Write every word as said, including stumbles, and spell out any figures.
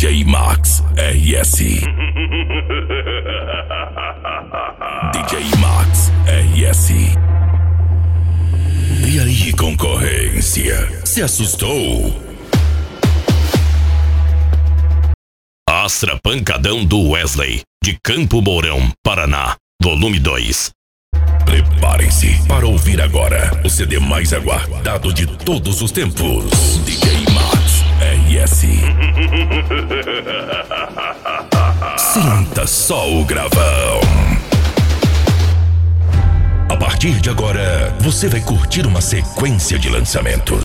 J Max R S. D J Max R S. E aí, concorrência? Se assustou? Astra Pancadão do Wesley, de Campo Mourão, Paraná, volume dois. Preparem-se para ouvir agora o C D mais aguardado de todos os tempos. D J Max R S. Sinta só o gravão. A partir de agora, você vai curtir uma sequência de lançamentos